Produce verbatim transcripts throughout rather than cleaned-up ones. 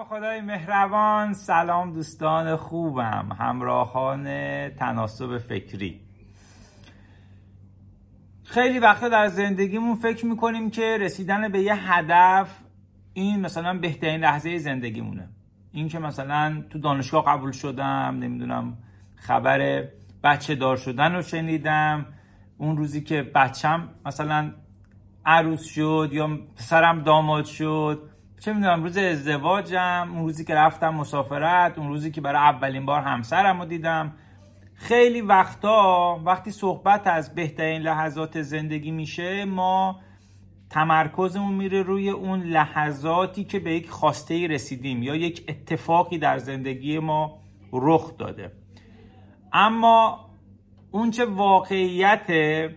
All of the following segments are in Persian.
خدای مهربان. سلام دوستان خوبم، همراهان تناسب فکری. خیلی وقتا در زندگیمون فکر میکنیم که رسیدن به یه هدف این مثلا بهترین لحظه زندگیمونه. این که مثلا تو دانشگاه قبول شدم، نمیدونم خبر بچه دار شدن رو شنیدم، اون روزی که بچم مثلا عروس شد یا پسرم داماد شد، چه میدونم روز ازدواجم، اون روزی که رفتم مسافرت، اون روزی که برای اولین بار همسرم رو دیدم. خیلی وقتا وقتی صحبت از بهترین لحظات زندگی میشه، ما تمرکزمون میره روی اون لحظاتی که به یک خواسته‌ای رسیدیم یا یک اتفاقی در زندگی ما رخ داده. اما اون چه واقعیت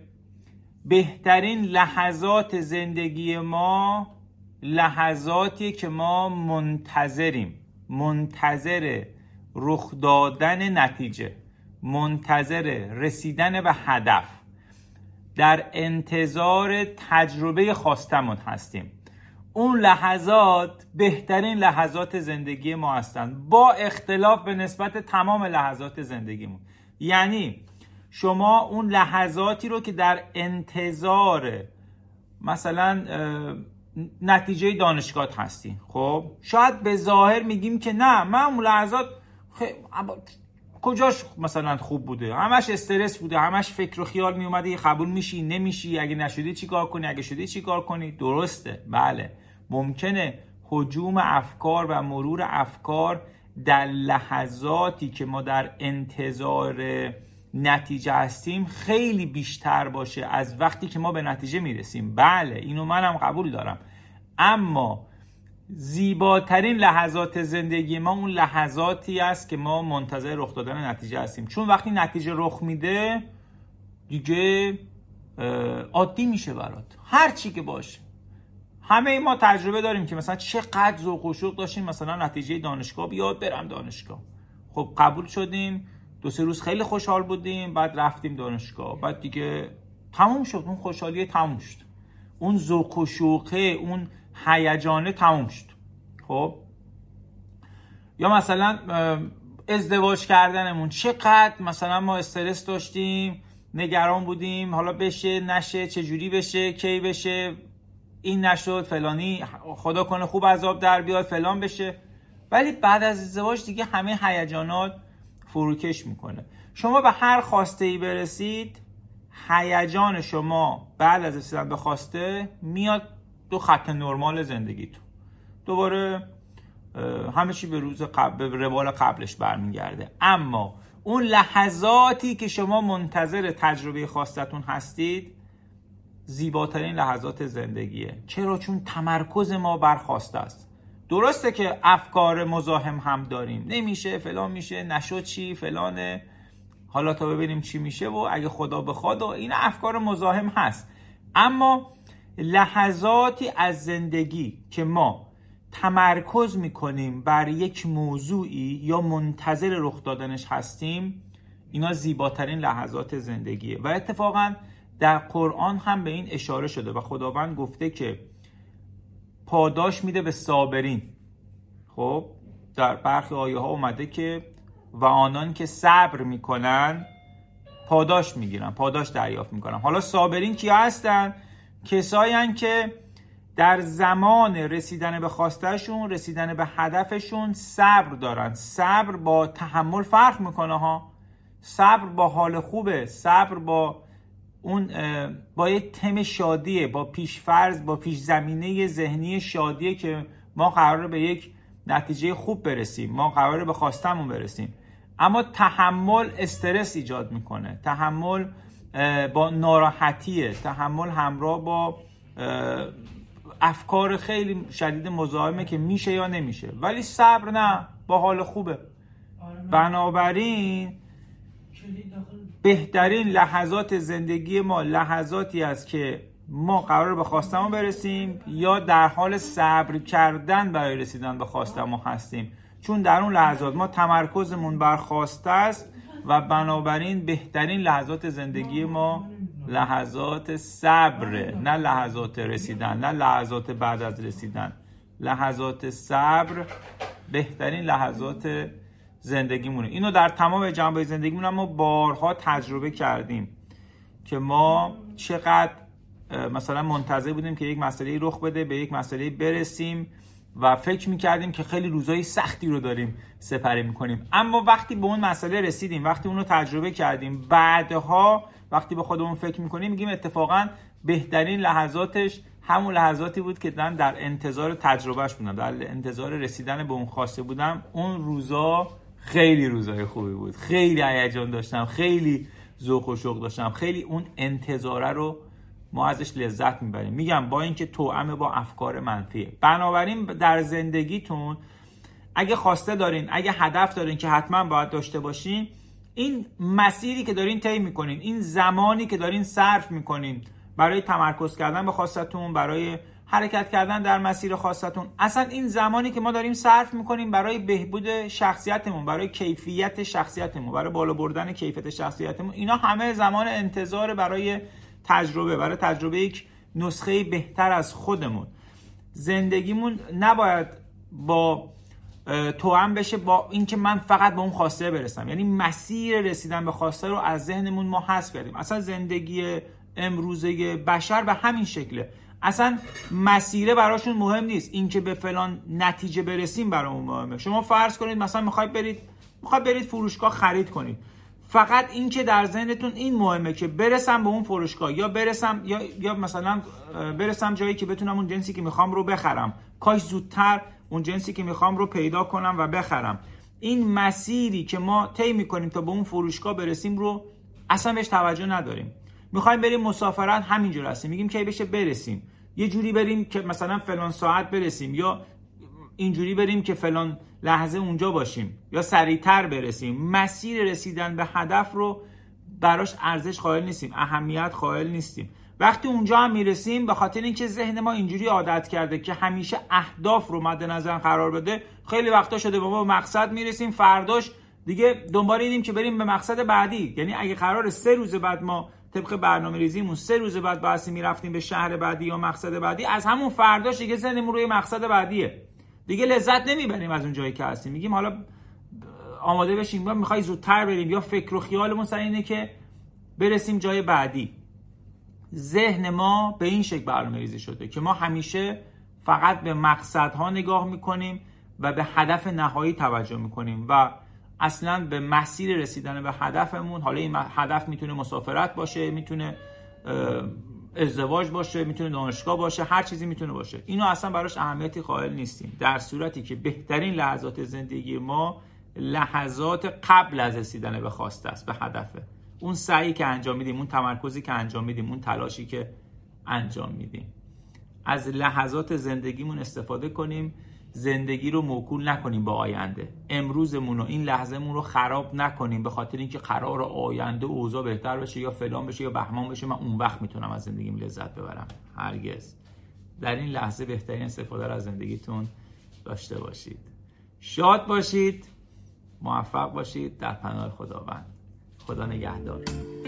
بهترین لحظات زندگی ما لحظاتی که ما منتظریم، منتظر رخ دادن نتیجه، منتظر رسیدن به هدف، در انتظار تجربه خواستمون هستیم. اون لحظات بهترین لحظات زندگی ما هستند، با اختلاف به نسبت تمام لحظات زندگیمون. یعنی شما اون لحظاتی رو که در انتظار مثلا نتیجه دانشگاه هستی، خب شاید به ظاهر میگیم که نه، من اون لحظات خ... کجاش مثلا خوب بوده، همش استرس بوده، همش فکر و خیال میومده قبول میشی نمیشی، اگه نشدی چی کار کنی، اگه شدی چی کار کنی. درسته، بله، ممکنه هجوم افکار و مرور افکار در لحظاتی که ما در انتظار نتیجه هستیم خیلی بیشتر باشه از وقتی که ما به نتیجه میرسیم. بله، اینو منم قبول دارم. اما زیباترین لحظات زندگی ما اون لحظاتی است که ما منتظر رخ دادن نتیجه هستیم، چون وقتی نتیجه رخ میده دیگه عادی میشه برات، هر چی که باشه. همه ما تجربه داریم که مثلا چقدر ذوق و شوق داشتیم مثلا نتیجه دانشگاه بیاد، برم دانشگاه، خب قبول شدیم، دو سه روز خیلی خوشحال بودیم، بعد رفتیم دانشگاه، بعد دیگه تموم شد، اون خوشحالیه تموم شد، اون ذوق و شوقه، اون هیجانه تموم شد. خب یا مثلا ازدواج کردنمون، چقدر مثلا ما استرس داشتیم، نگران بودیم حالا بشه نشه، چجوری بشه، کی بشه، این نشد، فلانی خدا کنه خوب عذاب در بیاد، فلان بشه. ولی بعد از ازدواج دیگه همه هیجانات فروکش میکنه. شما به هر خواسته ای برسید، هیجان شما بعد از رسیدن به خواسته میاد دو خط نرمال زندگیتون، دوباره همه چی به روز قبل، به روال قبلش برمیگرده. اما اون لحظاتی که شما منتظر تجربه خواستتون هستید زیباترین لحظات زندگیه. چرا؟ چون تمرکز ما بر خواسته است. درسته که افکار مزاحم هم داریم، نمیشه، فلان میشه، نشد چی، فلانه، حالا تا ببینیم چی میشه و اگه خدا بخواد، و این افکار مزاحم هست. اما لحظاتی از زندگی که ما تمرکز میکنیم بر یک موضوعی یا منتظر رخ دادنش هستیم، اینا زیباترین لحظات زندگیه. و اتفاقا در قرآن هم به این اشاره شده و خداوند گفته که پاداش میده به صابرین. خب در برخی آیه ها اومده که و آنان که صبر میکنن پاداش میگیرن، پاداش دریافت میکنن. حالا صابرین کیا هستن؟ کسایی هستن که در زمان رسیدن به خواستهشون، رسیدن به هدفشون صبر دارن. صبر با تحمل فرق میکنه ها. صبر با حال خوبه، صبر با اون با یک تم شادیه، با پیشفرض، با پیش زمینه ذهنی شادیه که ما قراره به یک نتیجه خوب برسیم، ما قراره به خواستمون برسیم. اما تحمل استرس ایجاد میکنه، تحمل با ناراحتیه، تحمل همراه با افکار خیلی شدید مزاحمه که میشه یا نمیشه. ولی صبر نه، با حال خوبه. بنابراین بهترین لحظات زندگی ما لحظاتی است که ما قراره به خواستمون برسیم یا در حال صبر کردن برای رسیدن به خواستمون هستیم، چون در اون لحظات ما تمرکزمون بر خواسته است و بنابراین بهترین لحظات زندگی ما لحظات صبر، نه لحظات رسیدن، نه لحظات بعد از رسیدن. لحظات صبر بهترین لحظات زندگیمونه. اینو در تمام جنبه‌های زندگیمون ما بارها تجربه کردیم که ما چقدر مثلا منتظر بودیم که یک مسئله رخ بده، به یک مسئله برسیم و فکر میکردیم که خیلی روزای سختی رو داریم سپری میکنیم، اما وقتی به اون مسئله رسیدیم، وقتی اون رو تجربه کردیم، بعدها وقتی به خودمون فکر میکنیم میگیم اتفاقا بهترین لحظاتش همون لحظاتی بود که من در انتظار تجربهش بودم، در انتظار رسیدن به اون خواسته بودم. اون روزا خیلی روزای خوبی بود، خیلی هیجان داشتم، خیلی ذوق و شوق داشتم، خیلی اون انتظاره رو ما ازش لذت میبریم. میگم با اینکه توأم با افکار منفیه. بنابراین در زندگیتون اگه خواسته دارین، اگه هدف دارین که حتما باید داشته باشین، این مسیری که دارین طی میکنین، این زمانی که دارین صرف میکنین برای تمرکز کردن به خواستتون، برای حرکت کردن در مسیر خواستتون، اصلا این زمانی که ما داریم صرف میکنیم برای بهبود شخصیتمون، برای کیفیت شخصیتمون، برای بالا بردن کیفیت شخصیتمون، اینا همه زمان انتظار برای تجربه، برای تجربه یک نسخه بهتر از خودمون. زندگیمون نباید با توأم بشه با اینکه من فقط به اون خواسته برسم، یعنی مسیر رسیدن به خواسته رو از ذهنمون ما حذف کردیم. اصلا زندگی امروزه بشر به همین شکله، اصلا مسیره براشون مهم نیست، اینکه به فلان نتیجه برسیم برامون مهمه. شما فرض کنید مثلا میخواید برید میخواید برید فروشگاه خرید کنید، فقط این که در ذهنتون این مهمه که برسم به اون فروشگاه، یا برسم یا یا مثلا برسم جایی که بتونم اون جنسی که میخوام رو بخرم، کاش زودتر اون جنسی که میخوام رو پیدا کنم و بخرم. این مسیری که ما طی میکنیم تا به اون فروشگاه برسیم رو اصلا بهش توجه نداریم. میخوایم بریم مسافرت، همینجور هستیم، میگیم کی بشه برسیم، یه جوری بریم که مثلا فلان ساعت برسیم، یا اینجوری بریم که فلان لحظه اونجا باشیم، یا سریعتر برسیم. مسیر رسیدن به هدف رو براش ارزش قائل نیستیم، اهمیت قائل نیستیم. وقتی اونجا هم میرسیم، به خاطر اینکه ذهن ما اینجوری عادت کرده که همیشه اهداف رو مد نظر قرار بده، خیلی وقتا شده با ما به مقصد میرسیم، فرداش دیگه دنبال اینیم که بریم به مقصد بعدی. یعنی اگه قرار سه روز بعد ما طبق برنامه‌ریزیمون سه روز بعد باید میرفتیم به شهر بعدی یا مقصد بعدی، از همون فرداش دیگه ذهنمون روی مقصد بعدیه، دیگه لذت نمیبریم از اون جایی که هستیم. میگیم حالا آماده بشیم، ما میخوای زودتر بریم، یا فکر و خیالمون سر اینه که برسیم جای بعدی. ذهن ما به این شکل برنامه‌ریزی شده که ما همیشه فقط به مقصدها نگاه میکنیم و به هدف نهایی توجه میکنیم و اصلا به مسیر رسیدن به هدفمون، حالا این هدف میتونه مسافرت باشه، میتونه ازدواج باشه، میتونه دانشگاه باشه، هر چیزی میتونه باشه، اینو اصلا براش اهمیتی قائل نیستیم، در صورتی که بهترین لحظات زندگی ما لحظات قبل از رسیدن به خواسته است، به هدفه. اون سعی که انجام میدیم، اون تمرکزی که انجام میدیم، اون تلاشی که انجام میدیم. از لحظات زندگیمون استفاده کنیم، زندگی رو موکول نکنیم با آینده. امروزمون و این لحظهمون رو خراب نکنیم به خاطر اینکه قرار آینده اوضاع بهتر بشه یا فلان بشه یا بهمان بشه، من اون وقت میتونم از زندگیم لذت ببرم. هرگز. در این لحظه بهترین استفاده رو از زندگیتون داشته باشید. شاد باشید، موفق باشید در پناه خداوند. خدا نگهدار.